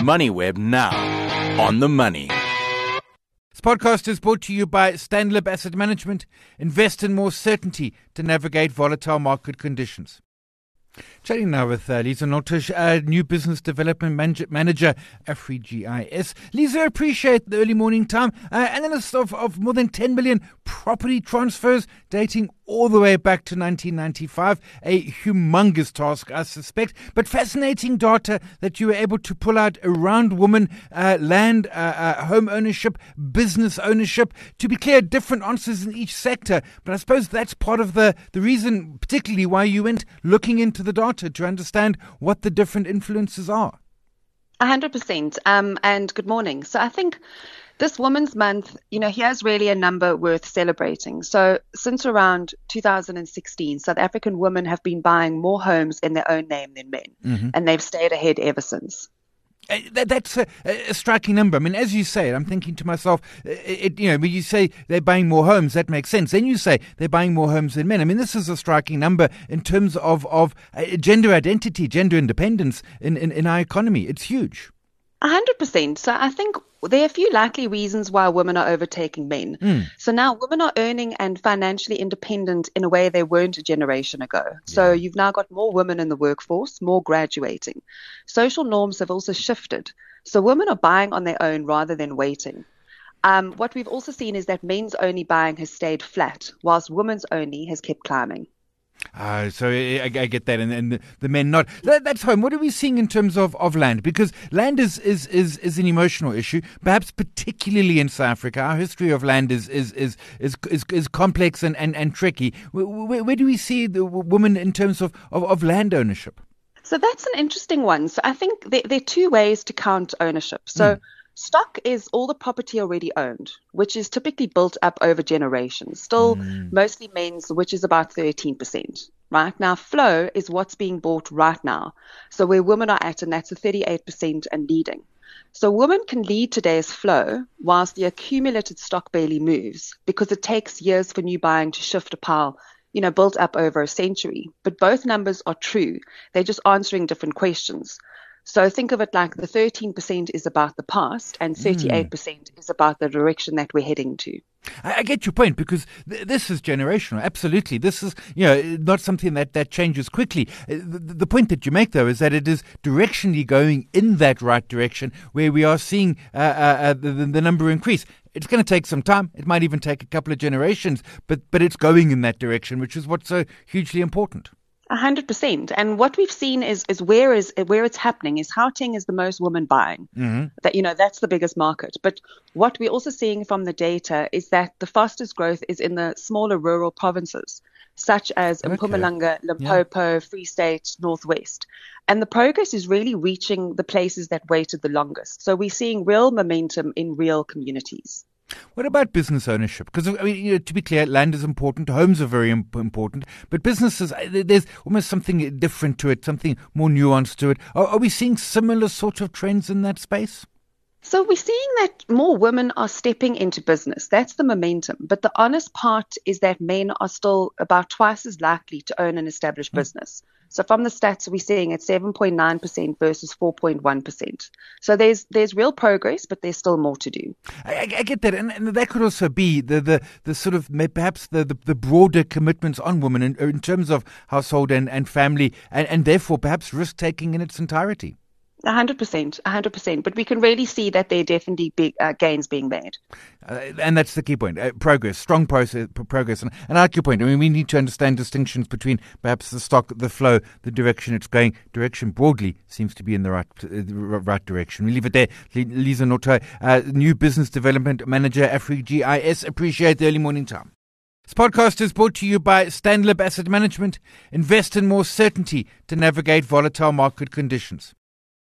MoneyWeb now. On the money. This podcast is brought to you by Stanlib Asset Management. Invest in more certainty to navigate volatile market conditions. Chatting now with Lisa Notich, new business development manager, AfriGIS. Lisa, appreciate the early morning time. Analyst of more than 10 million property transfers dating all the way back to 1995. A humongous task, I suspect, but fascinating data that you were able to pull out around women, land, home ownership, business ownership. To be clear, different answers in each sector, but I suppose that's part of the reason, particularly why you went looking into the data to understand what the different influences are. 100%. And good morning. So I think this Women's Month, here's really a number worth celebrating. So since around 2016, South African women have been buying more homes in their own name than men, and they've stayed ahead ever since. That's a striking number. I mean, as you say, I'm thinking to myself, when you say they're buying more homes, that makes sense. Then you say they're buying more homes than men. I mean, this is a striking number in terms of gender identity, gender independence in our economy. It's huge. 100%. So I think there are a few likely reasons why women are overtaking men. So now women are earning and financially independent in a way they weren't a generation ago. So you've now got more women in the workforce, more graduating. Social norms have also shifted. So women are buying on their own rather than waiting. What we've also seen is that men's only buying has stayed flat, whilst women's only has kept climbing. So I get that, and the men not. That's home. What are we seeing in terms of land? Because land is an emotional issue, perhaps particularly in South Africa. Our history of land is complex and tricky. Where do we see the women in terms of land ownership? So that's an interesting one. So I think there are two ways to count ownership. So stock is all the property already owned, which is typically built up over generations, still mostly men's, which is about 13%. Right now, flow is what's being bought right now. So where women are at, and that's a 38% and leading. So women can lead today's flow whilst the accumulated stock barely moves, because it takes years for new buying to shift a pile, built up over a century. But both numbers are true. They're just answering different questions. So think of it like the 13% is about the past and 38% is about the direction that we're heading to. I get your point, because this is generational. Absolutely. This is, not something that changes quickly. The point that you make, though, is that it is directionally going in that right direction, where we are seeing the number increase. It's going to take some time. It might even take a couple of generations, but it's going in that direction, which is what's so hugely important. 100%. And what we've seen is where it's happening is Gauteng is the most women buying. That's the biggest market. But what we're also seeing from the data is that the fastest growth is in the smaller rural provinces, such as Mpumalanga, Limpopo, Free State, Northwest. And the progress is really reaching the places that waited the longest. So we're seeing real momentum in real communities. What about business ownership? Because, to be clear, land is important, homes are very important, but businesses, there's almost something different to it, something more nuanced to it. Are we seeing similar sort of trends in that space? So we're seeing that more women are stepping into business. That's the momentum. But the honest part is that men are still about twice as likely to own an established business. So from the stats, we're seeing at 7.9% versus 4.1%. So there's real progress, but there's still more to do. I get that. And that could also be the sort of perhaps the broader commitments on women in terms of household and family and therefore perhaps risk-taking in its entirety. 100%. But we can really see that there are definitely big gains being made. And that's the key point. Progress, strong progress. And I like your point. I mean, we need to understand distinctions between perhaps the stock, the flow, the direction it's going. Direction broadly seems to be in the right direction. We leave it there. Lisa Notich, new business development manager, AfriGIS. Appreciate the early morning time. This podcast is brought to you by Stanlib Asset Management. Invest in more certainty to navigate volatile market conditions.